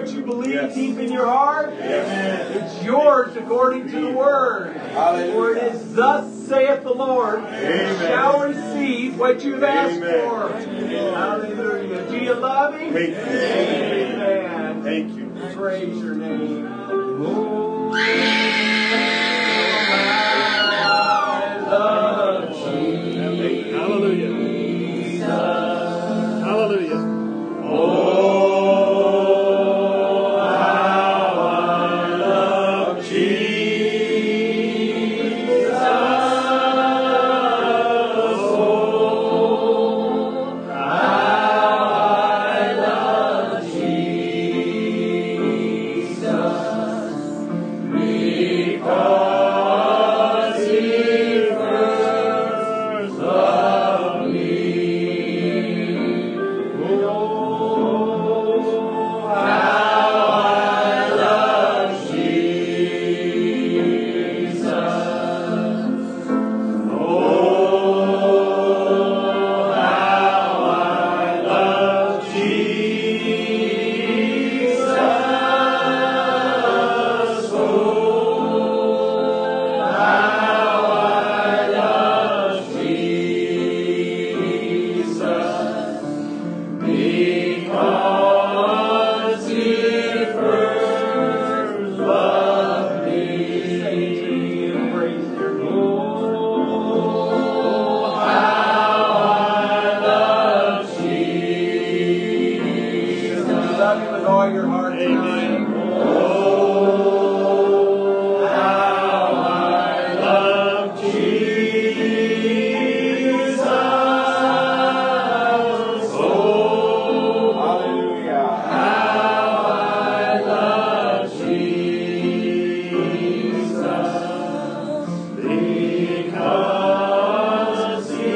what you believe deep in your heart, it's yours according to the Word. For it is thus saith the Lord, you shall receive what you've asked for. Hallelujah. Do you love Him? Amen. Thank you. Praise your name. Oh, I love Jesus. Hallelujah. Hallelujah. Oh, how I love Jesus. Oh, how I love Jesus. Because He first loved me. Oh, how I love Jesus. Oh, how I love Jesus. Oh, how I love Jesus. Because He first loved me. Sing to me and praise your name. Oh, how I love Jesus. We love Him with all your heart tonight. Oh, how I love Jesus. Oh, hallelujah. How I love Jesus. Because He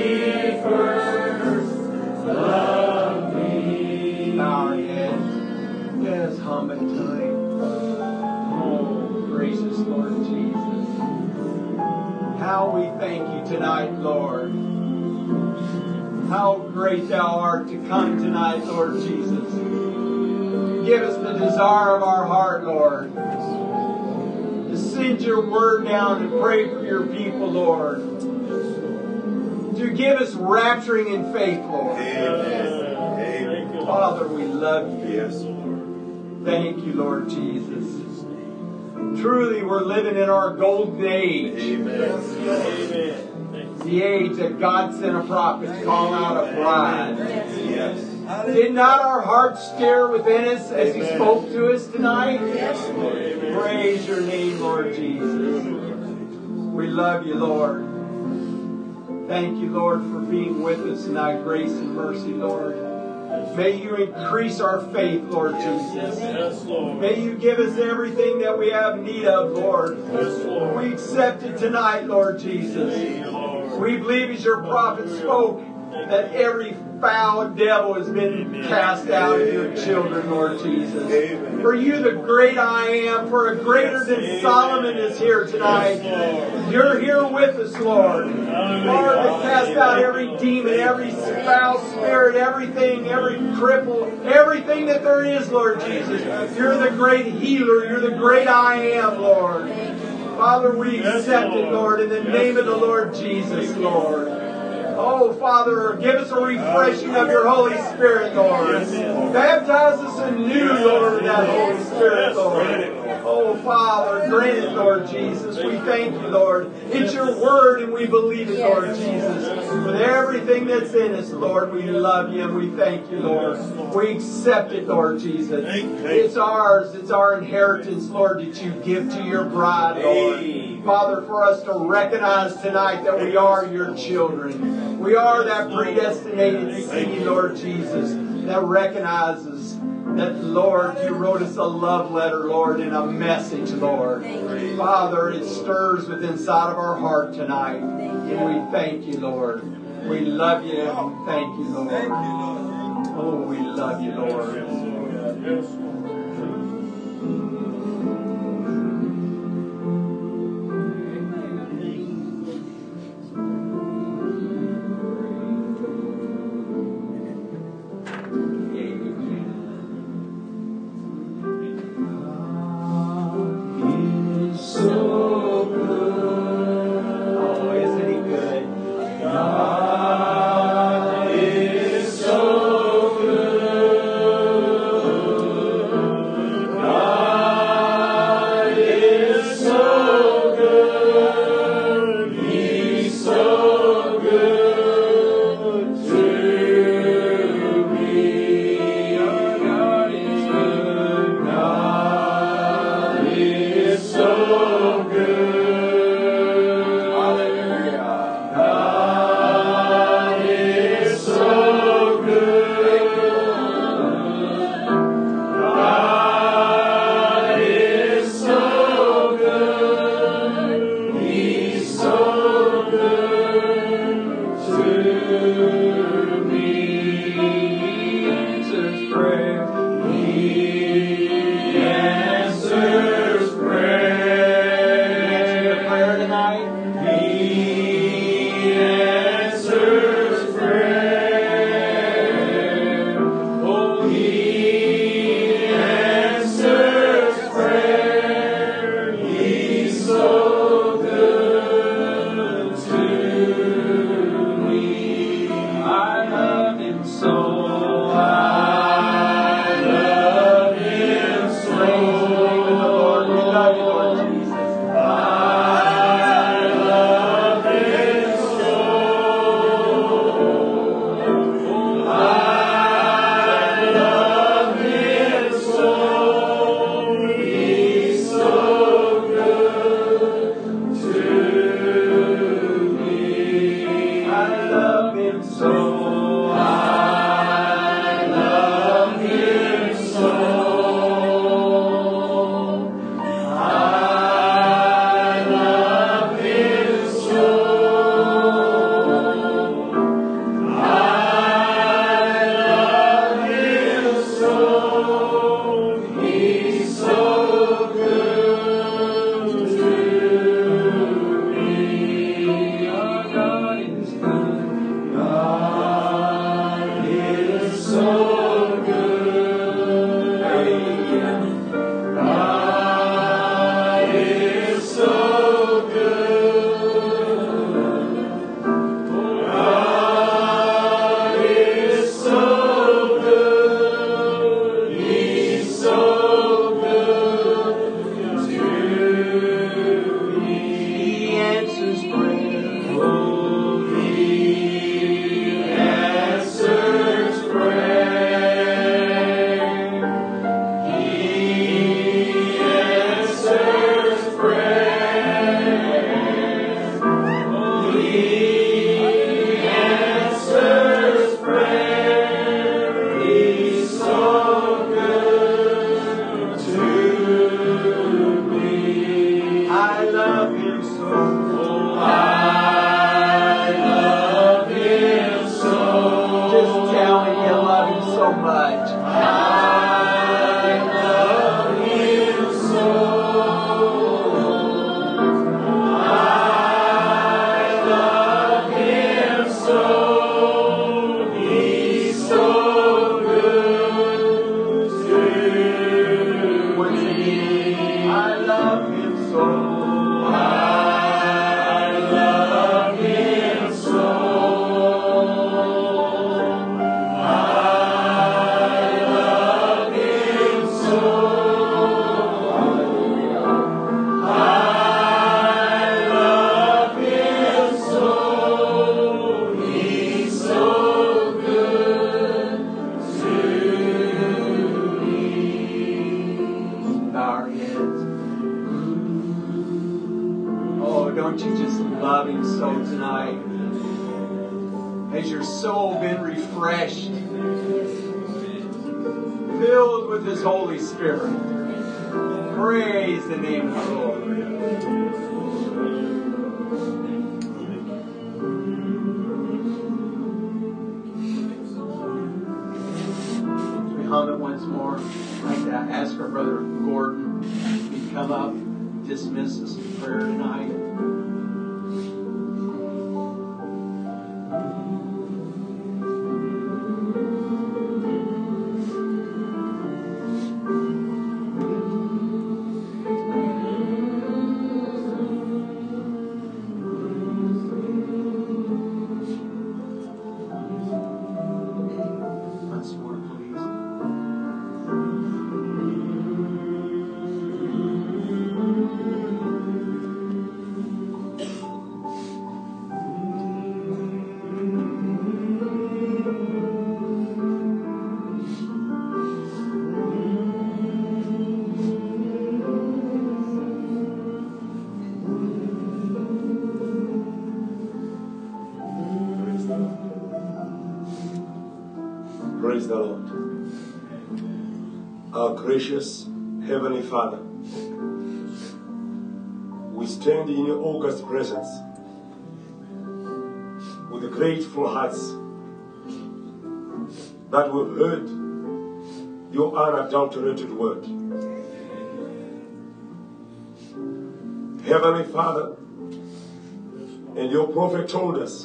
first loved me. Bow our heads. Yes, hum it tonight. Oh, gracious Lord Jesus. How we thank you tonight, Lord. How great thou art to come tonight, Lord Jesus. Give us the desire of our heart, Lord. To send your word down and pray for your people, Lord. To give us rapturing in faith, Lord. Amen. Father, we love you. Yes, Lord. Thank you, Lord Jesus. Truly, we're living in our golden age. Amen. The age that God sent a prophet to call out a bride. Yes. Did not our hearts stir within us as He spoke to us tonight? Yes, Lord. Praise your name, Lord Jesus. We love you, Lord. Thank you, Lord, for being with us in thy grace and mercy, Lord. May you increase our faith, Lord Jesus. Yes, Lord. May you give us everything that we have need of, Lord. Yes, Lord. We accept it tonight, Lord Jesus. We believe as your prophet spoke that every foul devil has been cast out of your children, Lord Jesus. For you, the great I am, for a greater than Solomon is here tonight. You're here with us, Lord. Lord, to cast out every demon, every foul spirit, everything, every cripple, everything that there is, Lord Jesus. You're the great healer. You're the great I am, Lord. Father, we accept it, Lord, in the name of the Lord Jesus, Lord. Oh, Father, give us a refreshing of your Holy Spirit, Lord. Baptize us anew, Lord, with that Holy Spirit, Lord. Oh, Father, grant it, Lord Jesus. We thank you, Lord. It's your word and we believe it, Lord Jesus. With everything that's in us, Lord, we love you and we thank you, Lord. We accept it, Lord Jesus. It's ours. It's our inheritance, Lord, that you give to your bride, Lord. Father, for us to recognize tonight that we are your children. We are that predestinated seed, Lord Jesus, that recognizes that, Lord, you wrote us a love letter, Lord, and a message, Lord. Father, it stirs within inside of our heart tonight. And we thank you, Lord. We love you and we thank you, Lord. Oh, we love you, Lord. much. His Holy Spirit. Praise the name of the Lord. As we hum it once more, I'd like to ask our brother Gordon to come up, dismiss us in prayer tonight. Praise the Lord. Our gracious Heavenly Father, we stand in your august presence with grateful hearts that we've heard your unadulterated word. Heavenly Father, and your prophet told us,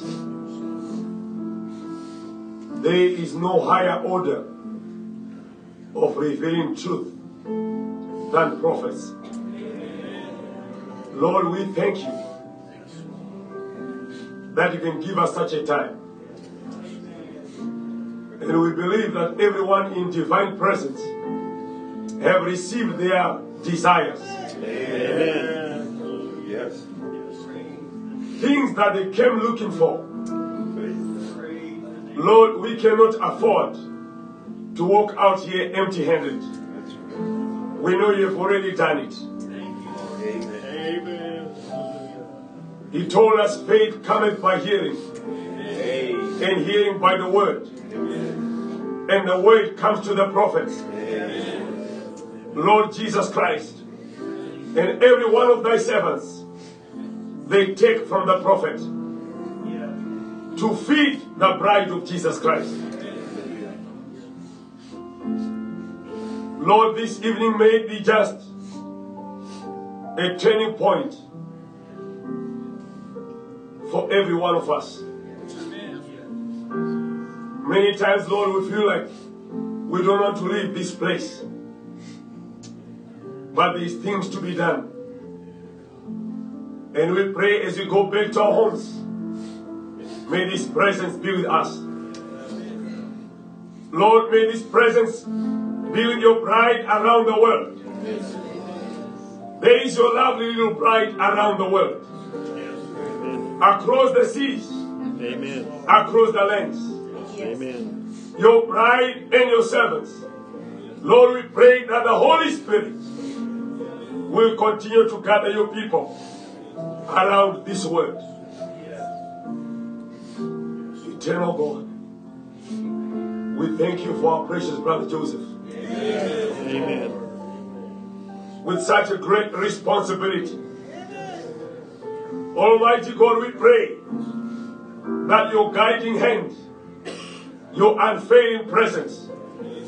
there is no higher order of revealing truth than prophets. Lord, we thank you that you can give us such a time. And we believe that everyone in divine presence have received their desires. Amen. Yes. Things that they came looking for. Lord, we cannot afford to walk out here empty-handed. We know you've already done it. Amen. He told us faith cometh by hearing, and hearing by the word. And the word comes to the prophets. Lord Jesus Christ, and every one of thy servants, they take from the prophet to feed the bride of Jesus Christ. Lord, this evening may it be just a turning point for every one of us. Many times, Lord, we feel like we don't want to leave this place. But there's things to be done. And we pray as we go back to our homes, may this presence be with us. Lord, may this presence be with your bride around the world. There is your lovely little bride around the world. Across the seas. Amen. Across the lands. Amen. Your bride and your servants. Lord, we pray that the Holy Spirit will continue to gather your people around this world. Eternal God, we thank you for our precious brother Joseph. Amen. With such a great responsibility. Almighty God, we pray that your guiding hand, your unfailing presence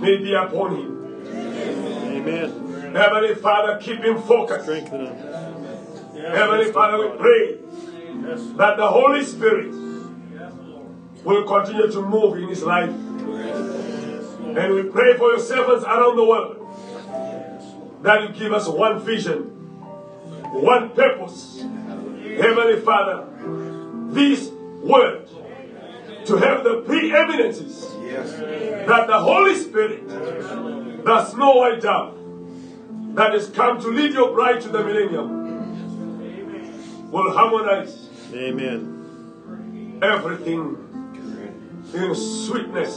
may be upon him. Amen. Heavenly Father, keep him focused. Strengthen him. Heavenly Father, we pray that the Holy Spirit will continue to move in his life. And we pray for your servants around the world that you give us one vision, one purpose. Heavenly Father, this word to have the preeminences that the Holy Spirit, the snow white dove, that has come to lead your bride to the millennium, will harmonize. Amen. Everything in sweetness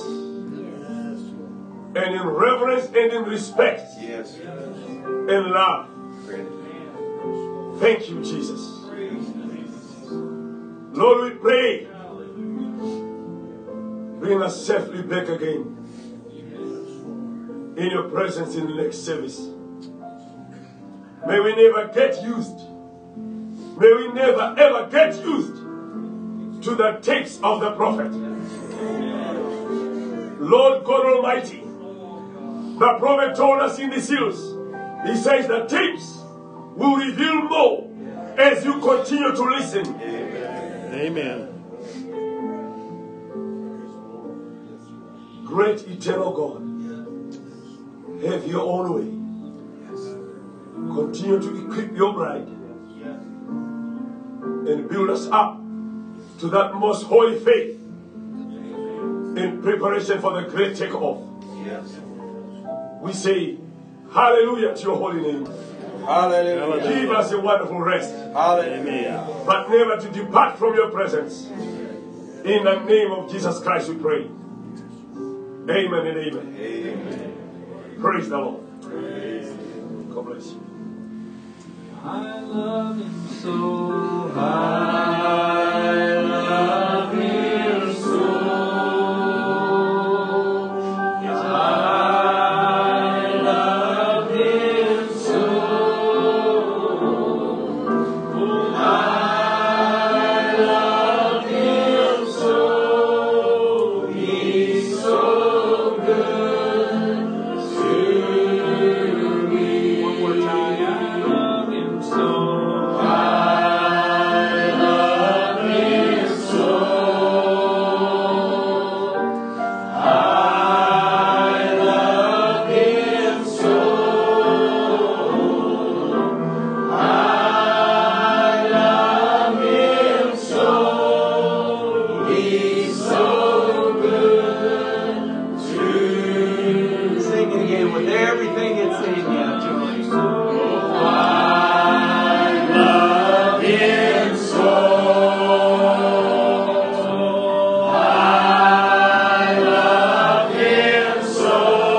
and in reverence and in respect and love. Thank you, Jesus. Lord, we pray, bring us safely back again in your presence in the next service. May we never get used. May we never ever get used to the tapes of the prophet. Lord God Almighty, the prophet told us in the seals, he says the tapes will reveal more as you continue to listen. Amen. Great eternal God, have your own way. Continue to equip your bride and build us up to that most holy faith in preparation for the great takeoff. We say hallelujah to your holy name. Hallelujah. Give us a wonderful rest, Hallelujah. but never to depart from your presence. In the name of Jesus Christ we pray. Amen and amen. Amen. Praise the Lord. God bless you. I love him so. I love him so. I love him so. I love him so. He's so good to me. One more time. I love him so. I love him so. I love him so. I love him so. He's so good to. Sing it again with everything it's in you, Julie. I love him so. I love him so.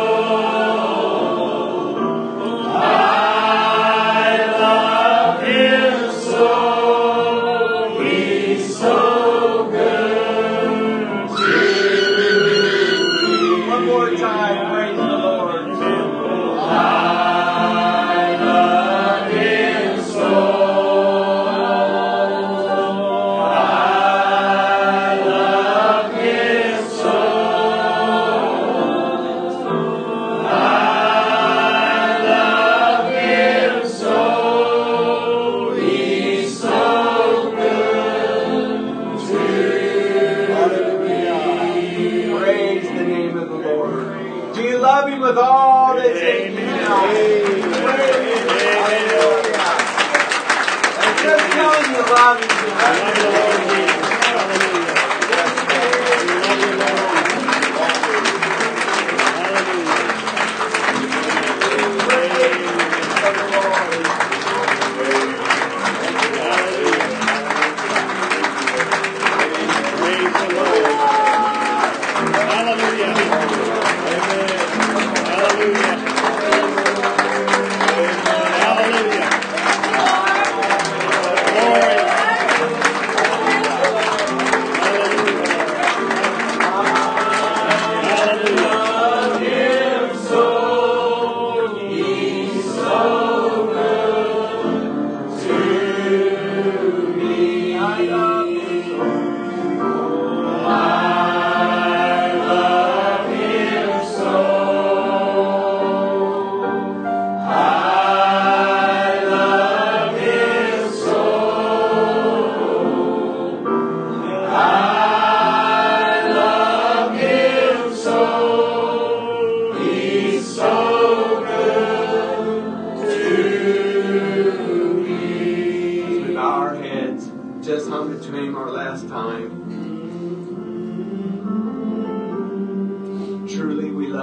I love him so. He's so good to me. One more time, praise the Lord. I love him so. I love him so. I love him so. He's so good to me. Praise the name of the Lord. Do you love him with all that's in you now? Praise him. Hallelujah. And just tell him you love him.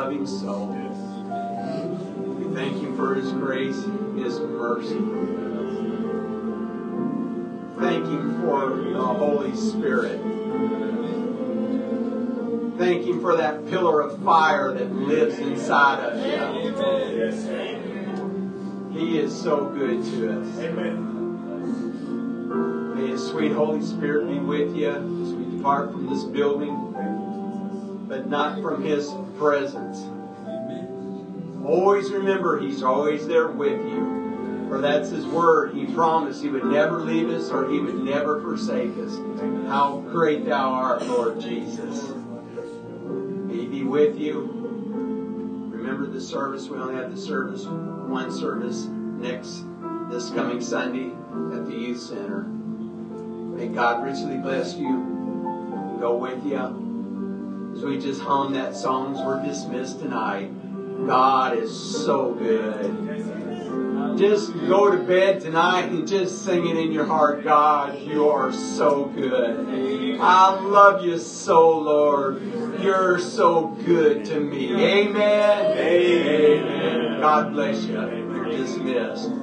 love Him so. We thank Him for His grace, His mercy. Thank Him for the Holy Spirit. Thank Him for that pillar of fire that lives inside of you. He is so good to us. May His sweet Holy Spirit be with you as we depart from this building, but not from His presence. Always remember He's always there with you. For that's His word. He promised He would never leave us or He would never forsake us. How great Thou art, Lord Jesus. May He be with you. Remember the service. We only have the service, one service this coming Sunday at the Youth Center. May God richly bless you and go with you. As we just hum that songs we're dismissed tonight. God is so good. Just go to bed tonight and just sing it in your heart. God, you are so good. I love you so, Lord. You're so good to me. Amen. Amen. God bless you. You're dismissed.